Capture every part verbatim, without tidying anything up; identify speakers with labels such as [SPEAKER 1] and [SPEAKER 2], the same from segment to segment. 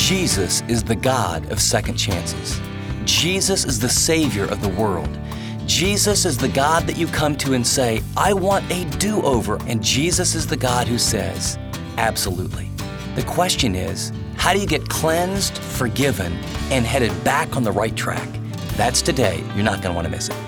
[SPEAKER 1] Jesus is the God of second chances. Jesus is the Savior of the world. Jesus is the God that you come to and say, I want a do-over. And Jesus is the God who says, absolutely. The question is, how do you get cleansed, forgiven, and headed back on the right track? That's today. You're not going to want to miss it.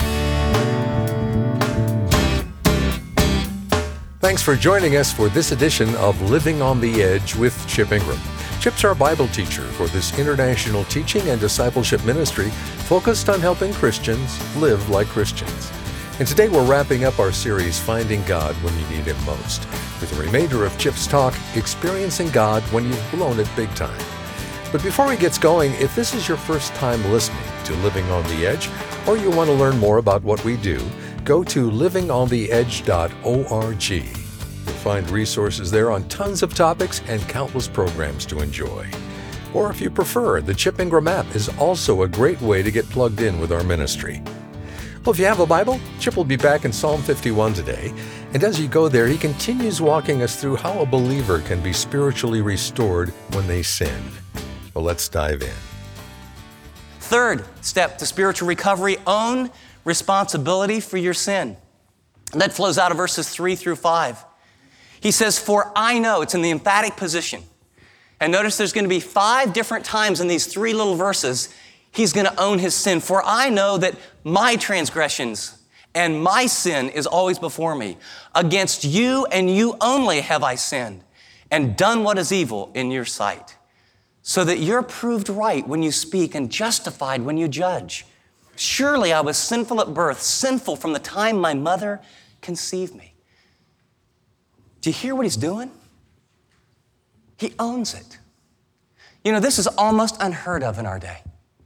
[SPEAKER 2] Thanks for joining us for this edition of Living on the Edge with Chip Ingram. Chip's our Bible teacher for this international teaching and discipleship ministry focused on helping Christians live like Christians. And today we're wrapping up our series, Finding God When You Need Him Most, with the remainder of Chip's talk, Experiencing God When You've Blown It Big Time. But before he gets going, if this is your first time listening to Living on the Edge, or you want to learn more about what we do, go to living on the edge dot org. You'll find resources there on tons of topics and countless programs to enjoy. Or if you prefer, the Chip Ingram app is also a great way to get plugged in with our ministry. Well, if you have a Bible, Chip will be back in Psalm fifty-one today. And as you go there, he continues walking us through how a believer can be spiritually restored when they sin. Well, let's dive in.
[SPEAKER 1] Third step to spiritual recovery, own responsibility for your sin. And that flows out of verses three through five. He says, for I know, it's in the emphatic position. And notice there's going to be five different times in these three little verses, he's going to own his sin. For I know that my transgressions and my sin is always before me. Against you and you only have I sinned and done what is evil in your sight, so that you're proved right when you speak and justified when you judge. Surely I was sinful at birth, sinful from the time my mother conceived me. Do you hear what he's doing? He owns it. You know, this is almost unheard of in our day.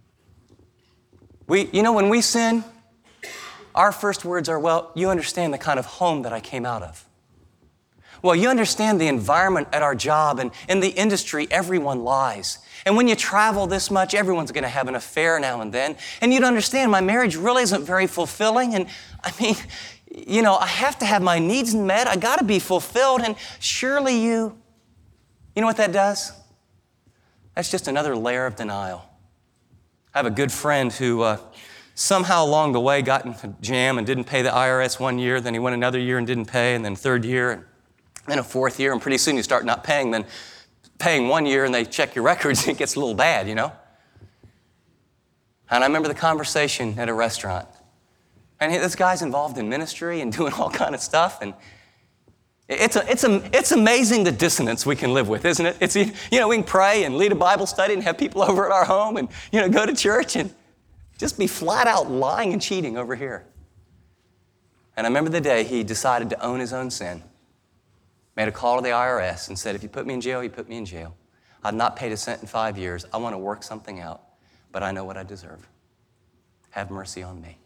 [SPEAKER 1] We, you know, when we sin, our first words are, well, you understand the kind of home that I came out of. Well, you understand the environment at our job, and in the industry, everyone lies. And when you travel this much, everyone's going to have an affair now and then. And you'd understand my marriage really isn't very fulfilling. And I mean, you know, I have to have my needs met. I got to be fulfilled. And surely you, you know what that does? That's just another layer of denial. I have a good friend who uh, somehow along the way got in a jam and didn't pay the I R S one year. Then he went another year and didn't pay, and then third year, and then a fourth year. And pretty soon you start not paying, then paying one year and they check your records and it gets a little bad, you know? And I remember the conversation at a restaurant. And this guy's involved in ministry and doing all kind of stuff. And it's a, it's a, it's amazing the dissonance we can live with, isn't it? It's, you know, we can pray and lead a Bible study and have people over at our home and, you know, go to church and just be flat out lying and cheating over here. And I remember the day he decided to own his own sin. Made a call to the I R S and said, if you put me in jail, you put me in jail. I've not paid a cent in five years. I want to work something out, but I know what I deserve. Have mercy on me.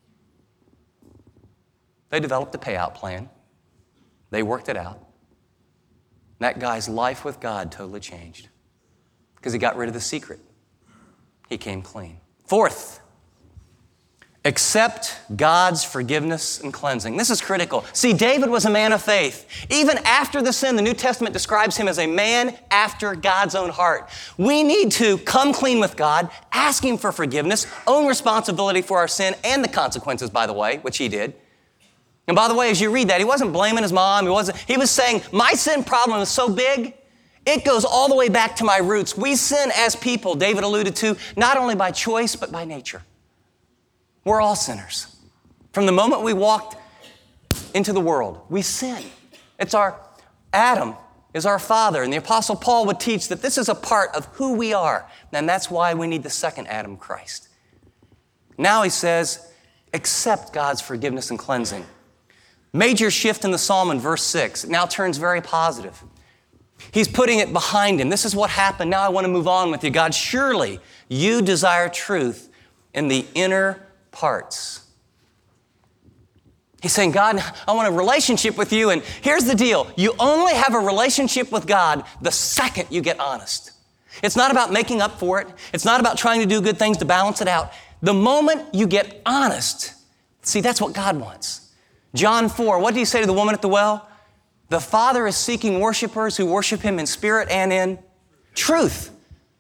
[SPEAKER 1] They developed a payout plan. They worked it out. That guy's life with God totally changed because he got rid of the secret. He came clean. Fourth, accept God's forgiveness and cleansing. This is critical. See, David was a man of faith. Even after the sin, the New Testament describes him as a man after God's own heart. We need to come clean with God, ask Him for forgiveness, own responsibility for our sin and the consequences, by the way, which he did. And by the way, as you read that, he wasn't blaming his mom. He wasn't. He was saying, my sin problem is so big, it goes all the way back to my roots. We sin as people, David alluded to, not only by choice, but by nature. We're all sinners. From the moment we walked into the world, we sin. It's our, Adam is our father. And the Apostle Paul would teach that this is a part of who we are. And that's why we need the second Adam, Christ. Now he says, accept God's forgiveness and cleansing. Major shift in the psalm in verse six. It now turns very positive. He's putting it behind him. This is what happened. Now I want to move on with you. God, surely you desire truth in the inner parts. He's saying, God, I want a relationship with you, and here's the deal. You only have a relationship with God the second you get honest. It's not about making up for it. It's not about trying to do good things to balance it out. The moment you get honest, see, that's what God wants. John four, what do you say to the woman at the well? The Father is seeking worshipers who worship Him in spirit and in truth.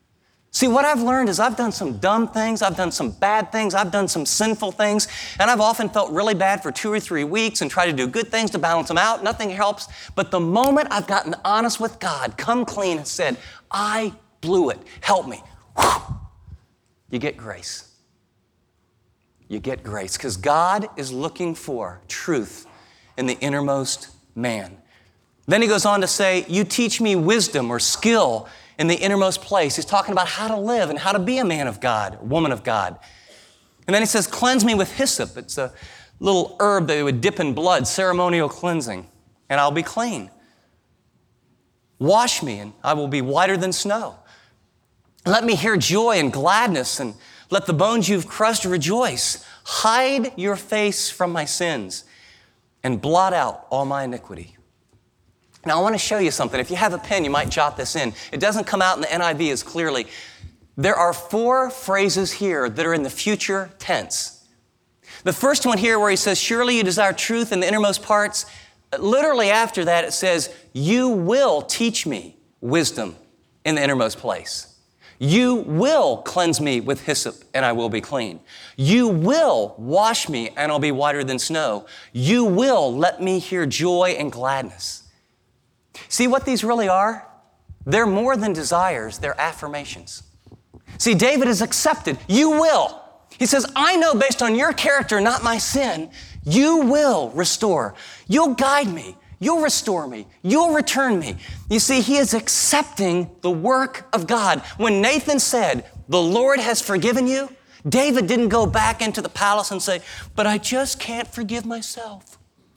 [SPEAKER 1] See, what I've learned is I've done some dumb things, I've done some bad things, I've done some sinful things, and I've often felt really bad for two or three weeks and tried to do good things to balance them out. Nothing helps. But the moment I've gotten honest with God, come clean and said, I blew it, help me, whew, you get grace. You get grace because God is looking for truth in the innermost man. Then he goes on to say, you teach me wisdom or skill in the innermost place. He's talking about how to live and how to be a man of God, a woman of God. And then he says, cleanse me with hyssop. It's a little herb that they would dip in blood, ceremonial cleansing, and I'll be clean. Wash me and I will be whiter than snow. Let me hear joy and gladness and let the bones you've crushed rejoice. Hide your face from my sins and blot out all my iniquity. Now, I want to show you something. If you have a pen, you might jot this in. It doesn't come out in the N I V as clearly. There are four phrases here that are in the future tense. The first one here where he says, surely you desire truth in the innermost parts. Literally after that, it says, you will teach me wisdom in the innermost place. You will cleanse me with hyssop and I will be clean. You will wash me and I'll be whiter than snow. You will let me hear joy and gladness. See what these really are? They're more than desires, they're affirmations. See, David is accepted. You will. He says, I know based on your character, not my sin, you will restore. You'll guide me. You'll restore me. You'll return me. You see, he is accepting the work of God. When Nathan said, the Lord has forgiven you, David didn't go back into the palace and say, but I just can't forgive myself.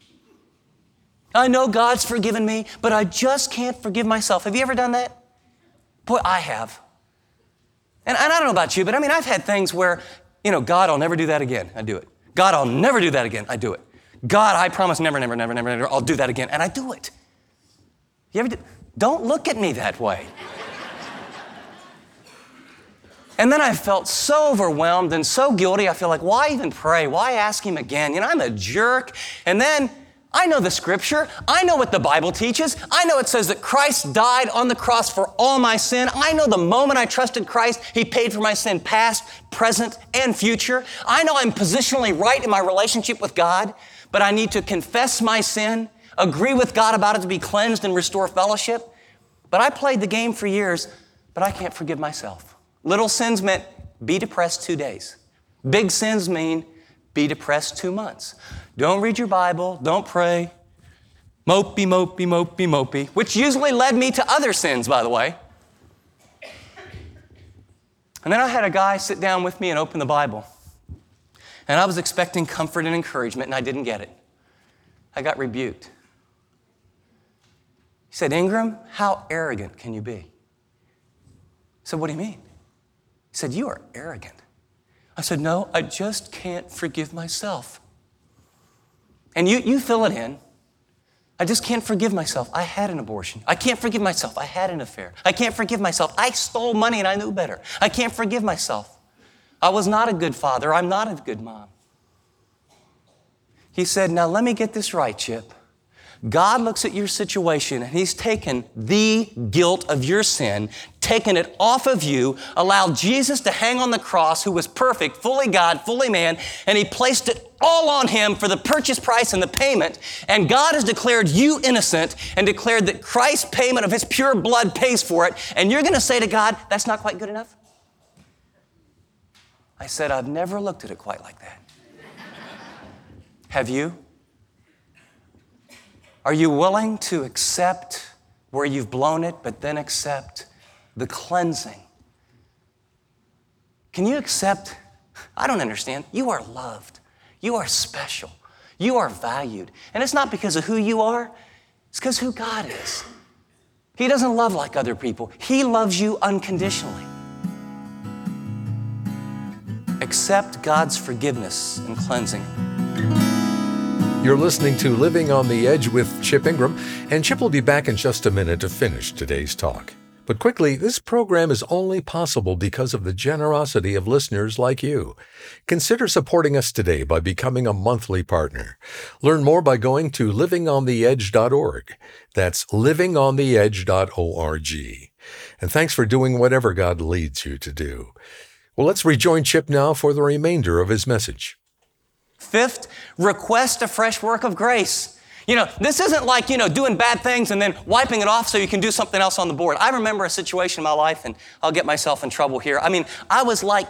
[SPEAKER 1] I know God's forgiven me, but I just can't forgive myself. Have you ever done that? Boy, I have. And, and I don't know about you, but I mean, I've had things where, you know, God, I'll never do that again. I do it. God, I'll never do that again. I do it. God, I promise never, never, never, never, never, I'll do that again. And I do it. You ever do? Don't look at me that way. And then I felt so overwhelmed and so guilty. I feel like, why even pray? Why ask him again? You know, I'm a jerk. And then I know the scripture. I know what the Bible teaches. I know it says that Christ died on the cross for all my sin. I know the moment I trusted Christ, he paid for my sin past, present, and future. I know I'm positionally right in my relationship with God, but I need to confess my sin, agree with God about it to be cleansed and restore fellowship. But I played the game for years, but I can't forgive myself. Little sins meant be depressed two days. Big sins mean be depressed two months. Don't read your Bible, don't pray. Mopey, mopey, mopey, mopey, which usually led me to other sins, by the way. And then I had a guy sit down with me and open the Bible. And I was expecting comfort and encouragement, and I didn't get it. I got rebuked. He said, Ingram, how arrogant can you be? I said, what do you mean? He said, you are arrogant. I said, no, I just can't forgive myself. And you, you fill it in. I just can't forgive myself. I had an abortion. I can't forgive myself. I had an affair. I can't forgive myself. I stole money and I knew better. I can't forgive myself. I was not a good father. I'm not a good mom. He said, now let me get this right, Chip. God looks at your situation and he's taken the guilt of your sin, taken it off of you, allowed Jesus to hang on the cross, who was perfect, fully God, fully man, and he placed it all on him for the purchase price and the payment. And God has declared you innocent and declared that Christ's payment of his pure blood pays for it. And you're going to say to God, that's not quite good enough? I said, I've never looked at it quite like that. Have you? Are you willing to accept where you've blown it, but then accept the cleansing? Can you accept? I don't understand. You are loved. You are special. You are valued. And it's not because of who you are. It's because who God is. He doesn't love like other people. He loves you unconditionally. Accept God's forgiveness and cleansing.
[SPEAKER 2] You're listening to Living on the Edge with Chip Ingram, and Chip will be back in just a minute to finish today's talk. But quickly, this program is only possible because of the generosity of listeners like you. Consider supporting us today by becoming a monthly partner. Learn more by going to living on the edge dot org. That's living on the edge dot org. And thanks for doing whatever God leads you to do. Well, let's rejoin Chip now for the remainder of his message.
[SPEAKER 1] Fifth, request a fresh work of grace. You know, this isn't like, you know, doing bad things and then wiping it off so you can do something else on the board. I remember a situation in my life, and I'll get myself in trouble here. I mean, I was like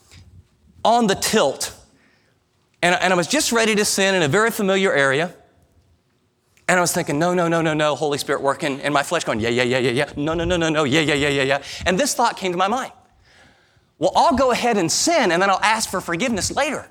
[SPEAKER 1] on the tilt, and, and I was just ready to sin in a very familiar area. And I was thinking, no, no, no, no, no, Holy Spirit working, and my flesh going, yeah, yeah, yeah, yeah, yeah, no, no, no, no, no, yeah, yeah, yeah, yeah, yeah. And this thought came to my mind. Well, I'll go ahead and sin, and then I'll ask for forgiveness later.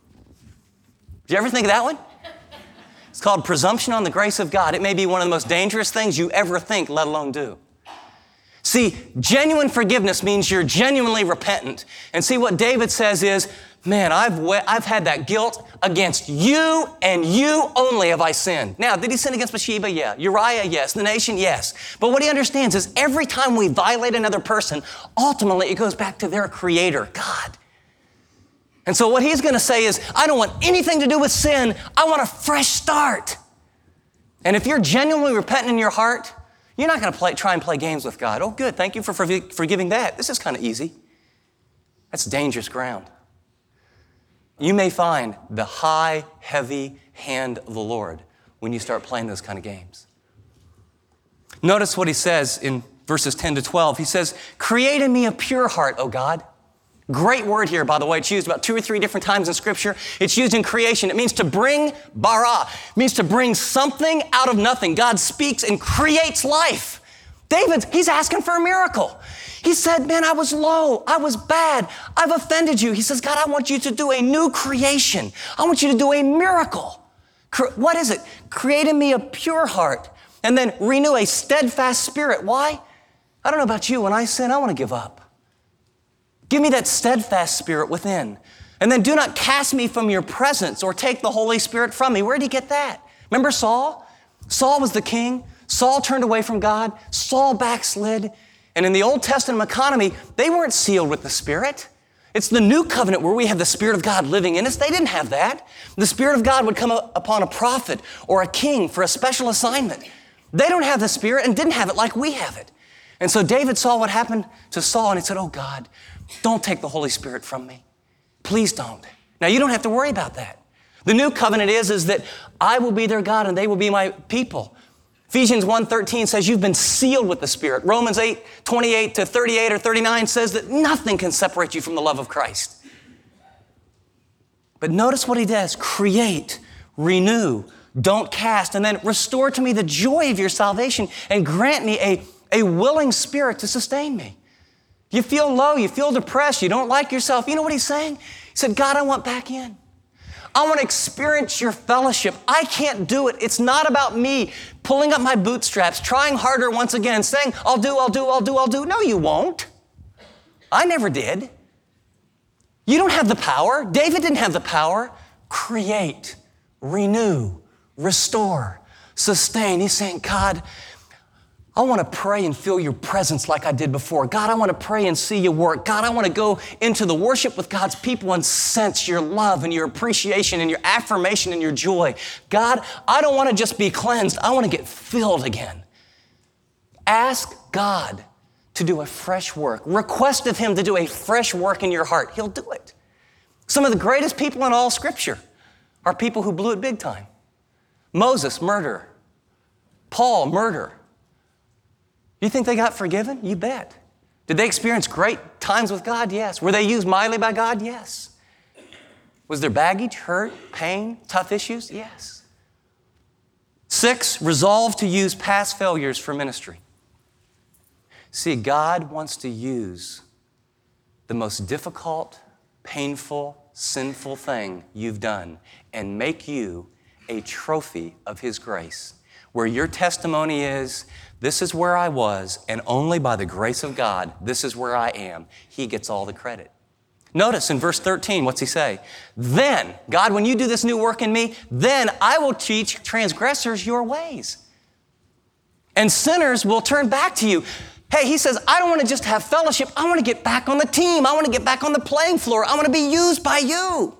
[SPEAKER 1] Did you ever think of that one? It's called presumption on the grace of God. It may be one of the most dangerous things you ever think, let alone do. See, genuine forgiveness means you're genuinely repentant. And see, what David says is, man, I've we- I've had that guilt against you and you only have I sinned. Now, did he sin against Bathsheba? Yeah. Uriah? Yes. The nation? Yes. But what he understands is every time we violate another person, ultimately it goes back to their creator, God. And so what he's going to say is, I don't want anything to do with sin. I want a fresh start. And if you're genuinely repentant in your heart, you're not going to play, try and play games with God. Oh, good. Thank you for forg- forgiving that. This is kind of easy. That's dangerous ground. You may find the high, heavy hand of the Lord when you start playing those kind of games. Notice what he says in verses ten to twelve. He says, create in me a pure heart, O God. Great word here, by the way. It's used about two or three different times in Scripture. It's used in creation. It means to bring bara. It means to bring something out of nothing. God speaks and creates life. David, he's asking for a miracle. He said, man, I was low. I was bad. I've offended you. He says, God, I want you to do a new creation. I want you to do a miracle. What is it? Create in me a pure heart and then renew a steadfast spirit. Why? I don't know about you. When I sin, I want to give up. Give me that steadfast spirit within. And then do not cast me from your presence or take the Holy Spirit from me. Where did he get that? Remember Saul? Saul was the king. Saul turned away from God. Saul backslid. And in the Old Testament economy, they weren't sealed with the Spirit. It's the new covenant where we have the Spirit of God living in us. They didn't have that. The Spirit of God would come upon a prophet or a king for a special assignment. They don't have the Spirit and didn't have it like we have it. And so David saw what happened to Saul and he said, oh God, don't take the Holy Spirit from me. Please don't. Now, you don't have to worry about that. The new covenant is, is that I will be their God and they will be my people. Ephesians one thirteen says you've been sealed with the Spirit. Romans eight twenty-eight to thirty-eight or thirty-nine says that nothing can separate you from the love of Christ. But notice what he does. Create, renew, don't cast, and then restore to me the joy of your salvation and grant me a, a willing spirit to sustain me. You feel low, you feel depressed, you don't like yourself. You know what he's saying? He said, God, I want back in. I want to experience your fellowship. I can't do it. It's not about me pulling up my bootstraps, trying harder once again, saying, I'll do, I'll do, I'll do, I'll do. No, you won't. I never did. You don't have the power. David didn't have the power. Create, renew, restore, sustain. He's saying, God, I want to pray and feel your presence like I did before. God, I want to pray and see you work. God, I want to go into the worship with God's people and sense your love and your appreciation and your affirmation and your joy. God, I don't want to just be cleansed. I want to get filled again. Ask God to do a fresh work. Request of him to do a fresh work in your heart. He'll do it. Some of the greatest people in all Scripture are people who blew it big time. Moses, murder. Paul, murder. You think they got forgiven? You bet. Did they experience great times with God? Yes. Were they used mightily by God? Yes. Was there baggage, hurt, pain, tough issues? Yes. Six, resolve to use past failures for ministry. See, God wants to use the most difficult, painful, sinful thing you've done and make you a trophy of his grace, where your testimony is, this is where I was, and only by the grace of God, this is where I am. He gets all the credit. Notice in verse thirteen, what's he say? Then, God, when you do this new work in me, then I will teach transgressors your ways. And sinners will turn back to you. Hey, he says, I don't want to just have fellowship. I want to get back on the team. I want to get back on the playing floor. I want to be used by you.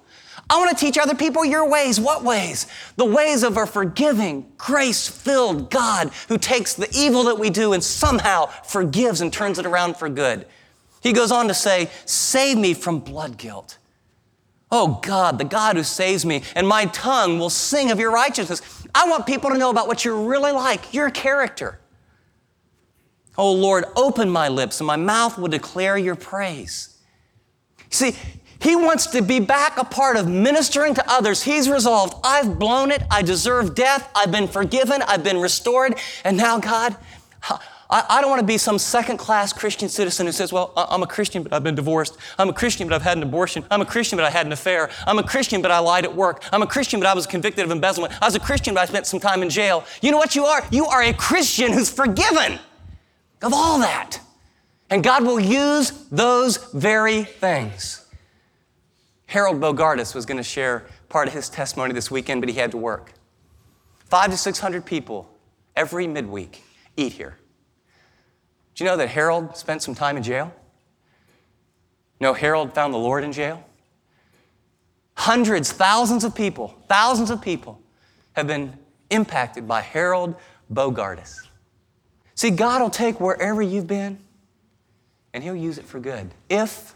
[SPEAKER 1] I want to teach other people your ways. What ways? The ways of a forgiving, grace-filled God who takes the evil that we do and somehow forgives and turns it around for good. He goes on to say, save me from blood guilt. Oh God, the God who saves me, and my tongue will sing of your righteousness. I want people to know about what you're really like, your character. Oh Lord, open my lips and my mouth will declare your praise. See, he wants to be back a part of ministering to others. He's resolved, I've blown it, I deserve death, I've been forgiven, I've been restored, and now God, I don't want to be some second-class Christian citizen who says, well, I'm a Christian, but I've been divorced. I'm a Christian, but I've had an abortion. I'm a Christian, but I had an affair. I'm a Christian, but I lied at work. I'm a Christian, but I was convicted of embezzlement. I was a Christian, but I spent some time in jail. You know what you are? You are a Christian who's forgiven of all that. And God will use those very things. Harold Bogardus was going to share part of his testimony this weekend, but he had to work. Five to six hundred people every midweek eat here. Do you know that Harold spent some time in jail? No, Harold found the Lord in jail. Hundreds, thousands of people, thousands of people have been impacted by Harold Bogardus. See, God will take wherever you've been and he'll use it for good. If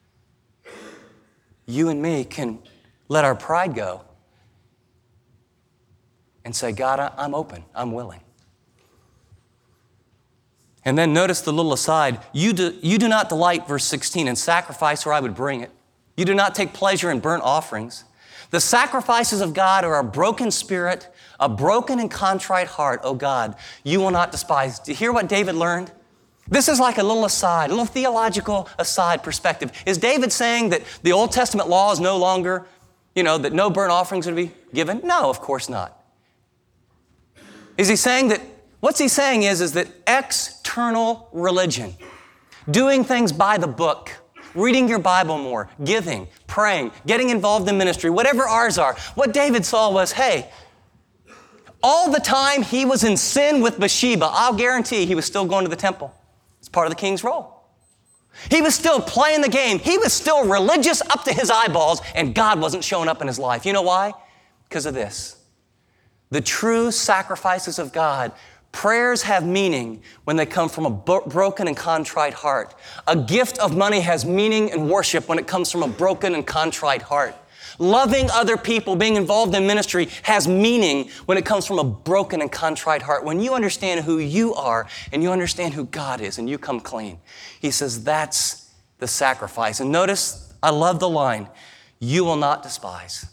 [SPEAKER 1] you and me can let our pride go and say, God, I'm open, I'm willing. And then notice the little aside, you do, you do not delight, verse sixteen, in sacrifice or I would bring it. You do not take pleasure in burnt offerings. The sacrifices of God are a broken spirit, a broken and contrite heart, oh God, you will not despise. Do you hear what David learned? This is like a little aside, a little theological aside perspective. Is David saying that the Old Testament law is no longer, you know, that no burnt offerings are to be given? No, of course not. Is he saying that, what's he saying is, is that external religion, doing things by the book, reading your Bible more, giving, praying, getting involved in ministry, whatever ours are, what David saw was, hey, all the time he was in sin with Bathsheba, I'll guarantee he was still going to the temple. It's part of the king's role. He was still playing the game. He was still religious up to his eyeballs, and God wasn't showing up in his life. You know why? Because of this. The true sacrifices of God, prayers have meaning when they come from a bo- broken and contrite heart. A gift of money has meaning in worship when it comes from a broken and contrite heart. Loving other people, being involved in ministry has meaning when it comes from a broken and contrite heart. When you understand who you are and you understand who God is and you come clean, he says that's the sacrifice. And notice, I love the line, you will not despise.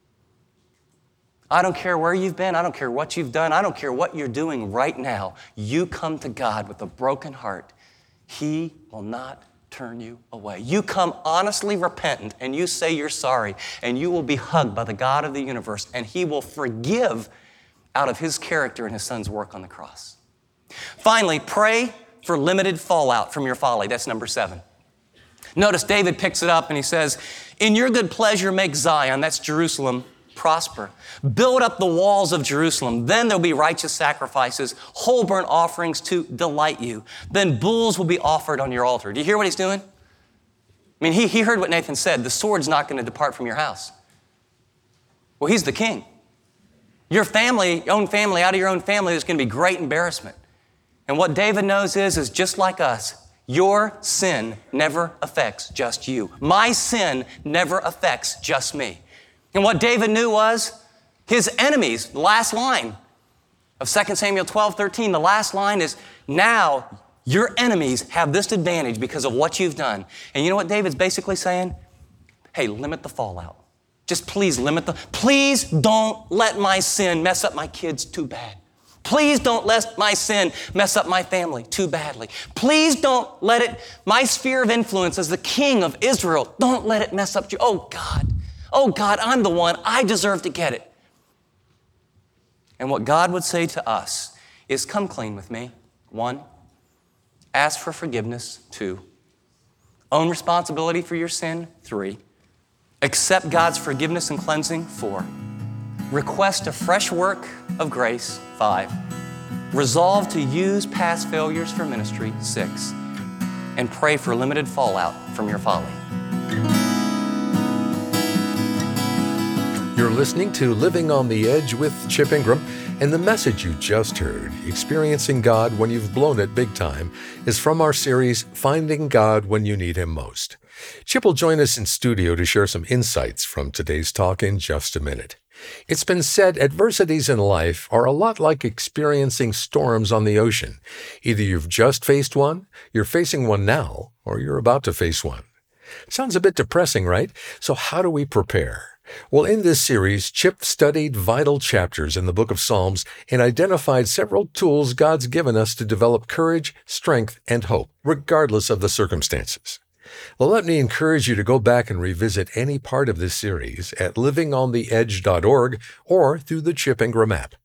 [SPEAKER 1] I don't care where you've been. I don't care what you've done. I don't care what you're doing right now. You come to God with a broken heart. He will not turn you away. You come honestly repentant and you say you're sorry and you will be hugged by the God of the universe and he will forgive out of his character and his son's work on the cross. Finally, pray for limited fallout from your folly. That's number seven. Notice David picks it up and he says, in your good pleasure make Zion, that's Jerusalem, prosper. Build up the walls of Jerusalem. Then there'll be righteous sacrifices, whole burnt offerings to delight you. Then bulls will be offered on your altar. Do you hear what he's doing? I mean, he, he heard what Nathan said. The sword's not going to depart from your house. Well, he's the king. Your family, your own family, out of your own family, there's going to be great embarrassment. And what David knows is, is just like us, your sin never affects just you. My sin never affects just me. And what David knew was his enemies, the last line of Second Samuel twelve thirteen, the last line is, now your enemies have this advantage because of what you've done. And you know what David's basically saying? Hey, limit the fallout. Just please limit the, please don't let my sin mess up my kids too bad. Please don't let my sin mess up my family too badly. Please don't let it, my sphere of influence as the king of Israel, don't let it mess up you. Oh God. Oh God, I'm the one, I deserve to get it. And what God would say to us is come clean with me. One, ask for forgiveness. Two, own responsibility for your sin. Three, accept God's forgiveness and cleansing. Four, request a fresh work of grace. Five, resolve to use past failures for ministry. Six, and pray for limited fallout from your folly.
[SPEAKER 2] You're listening to Living on the Edge with Chip Ingram, and the message you just heard, Experiencing God When You've Blown It Big Time, is from our series, Finding God When You Need Him Most. Chip will join us in studio to share some insights from today's talk in just a minute. It's been said adversities in life are a lot like experiencing storms on the ocean. Either you've just faced one, you're facing one now, or you're about to face one. Sounds a bit depressing, right? So how do we prepare? Well, in this series, Chip studied vital chapters in the book of Psalms and identified several tools God's given us to develop courage, strength, and hope, regardless of the circumstances. Well, let me encourage you to go back and revisit any part of this series at living on the edge dot org or through the Chip Ingram app.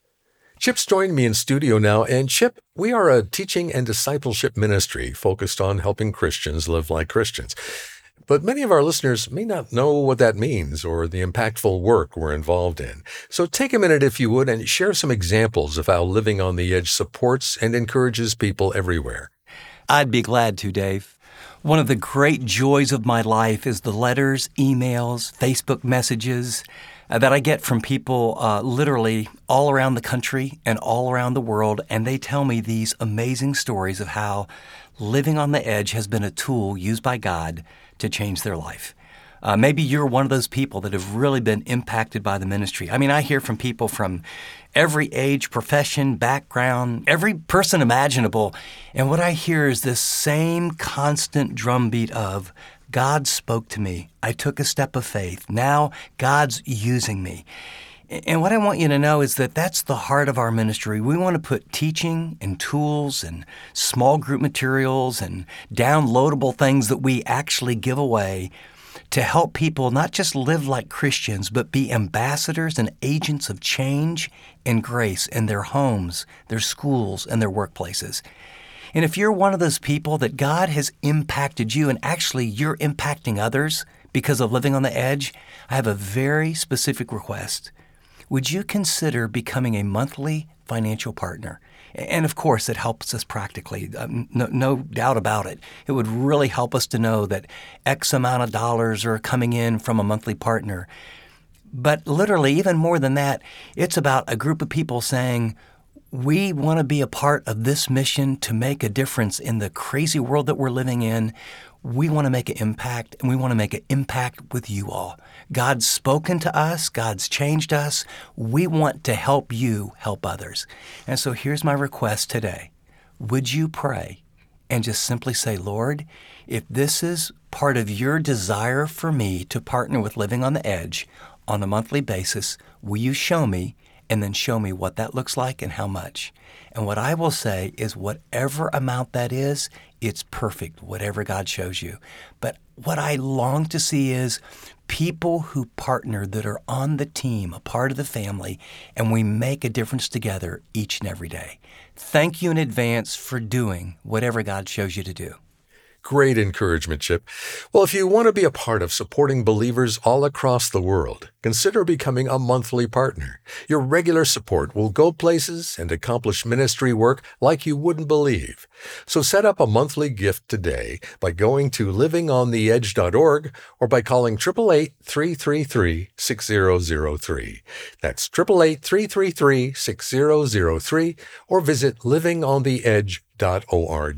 [SPEAKER 2] Chip's joined me in studio now, and Chip, we are a teaching and discipleship ministry focused on helping Christians live like Christians. But many of our listeners may not know what that means or the impactful work we're involved in. So take a minute, if you would, and share some examples of how Living on the Edge supports and encourages people everywhere.
[SPEAKER 3] I'd be glad to, Dave. One of the great joys of my life is the letters, emails, Facebook messages uh, that I get from people uh, literally all around the country and all around the world, and they tell me these amazing stories of how living on the edge has been a tool used by God to change their life. Uh, maybe you're one of those people that have really been impacted by the ministry. I mean, I hear from people from every age, profession, background, every person imaginable. And what I hear is this same constant drumbeat of, God spoke to me. I took a step of faith. Now God's using me. And what I want you to know is that that's the heart of our ministry. We want to put teaching and tools and small group materials and downloadable things that we actually give away to help people not just live like Christians, but be ambassadors and agents of change and grace in their homes, their schools, and their workplaces. And if you're one of those people that God has impacted you and actually you're impacting others because of living on the edge, I have a very specific request. Would you consider becoming a monthly financial partner? And of course, it helps us practically, um, no, no doubt about it. It would really help us to know that X amount of dollars are coming in from a monthly partner. But literally, even more than that, it's about a group of people saying, we want to be a part of this mission to make a difference in the crazy world that we're living in. We want to make an impact, and we want to make an impact with you all. God's spoken to us. God's changed us. We want to help you help others. And so here's my request today. Would you pray and just simply say, Lord, if this is part of your desire for me to partner with Living on the Edge on a monthly basis, will you show me, and then show me what that looks like and how much? And what I will say is whatever amount that is, it's perfect, whatever God shows you. But what I long to see is people who partner that are on the team, a part of the family, and we make a difference together each and every day. Thank you in advance for doing whatever God shows you to do.
[SPEAKER 2] Great encouragement, Chip. Well, if you want to be a part of supporting believers all across the world, consider becoming a monthly partner. Your regular support will go places and accomplish ministry work like you wouldn't believe. So set up a monthly gift today by going to living on the edge dot org or by calling eight eight eight, three three three, six zero zero three. That's eight eight eight, three three three, six zero zero three or visit living on the edge dot org.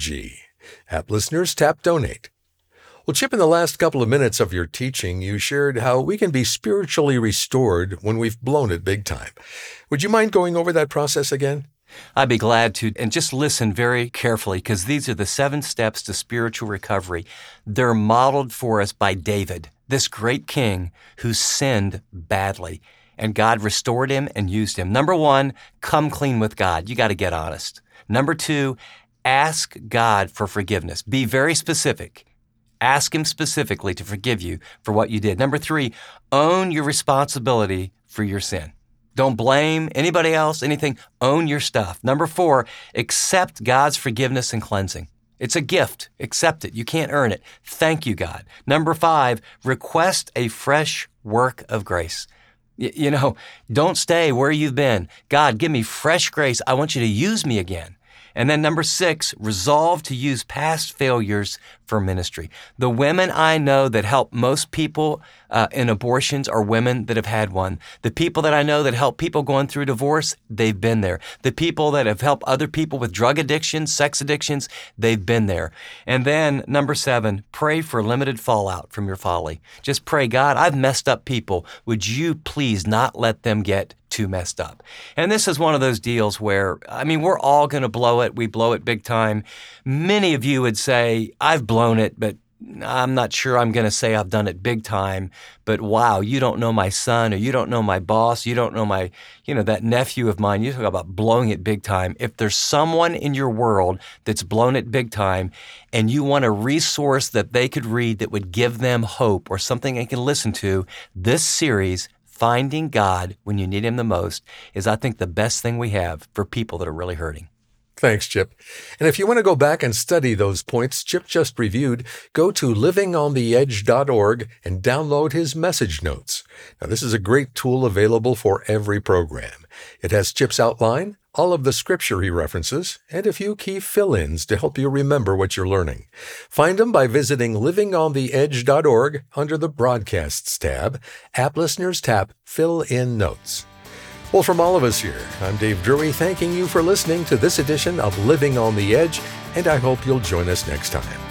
[SPEAKER 2] App listeners, tap Donate. Well, Chip, in the last couple of minutes of your teaching, you shared how we can be spiritually restored when we've blown it big time. Would you mind going over that process again?
[SPEAKER 3] I'd be glad to. And just listen very carefully, because these are the seven steps to spiritual recovery. They're modeled for us by David, this great king who sinned badly, and God restored him and used him. Number one, come clean with God. You got to get honest. Number two, ask God for forgiveness. Be very specific. Ask Him specifically to forgive you for what you did. Number three, own your responsibility for your sin. Don't blame anybody else, anything. Own your stuff. Number four, accept God's forgiveness and cleansing. It's a gift. Accept it. You can't earn it. Thank you, God. Number five, request a fresh work of grace. Y- you know, don't stay where you've been. God, give me fresh grace. I want you to use me again. And then number six, resolve to use past failures for ministry. The women I know that help most people uh, in abortions are women that have had one. The people that I know that help people going through divorce, they've been there. The people that have helped other people with drug addictions, sex addictions, they've been there. And then number seven, pray for limited fallout from your folly. Just pray, God, I've messed up people. Would you please not let them get too messed up? And this is one of those deals where, I mean, we're all going to blow it. We blow it big time. Many of you would say, I've blown it, but I'm not sure I'm going to say I've done it big time. But wow, you don't know my son, or you don't know my boss, you don't know my, you know, that nephew of mine. You talk about blowing it big time. If there's someone in your world that's blown it big time and you want a resource that they could read that would give them hope or something they can listen to, this series, Finding God When You Need Him the Most, is, I think, the best thing we have for people that are really hurting.
[SPEAKER 2] Thanks, Chip. And if you want to go back and study those points Chip just reviewed, go to living on the edge dot org and download his message notes. Now, this is a great tool available for every program. It has Chip's outline, all of the scripture he references, and a few key fill-ins to help you remember what you're learning. Find them by visiting living on the edge dot org under the Broadcasts tab. App Listeners tap Fill In Notes. Well, from all of us here, I'm Dave Drury, thanking you for listening to this edition of Living on the Edge, and I hope you'll join us next time.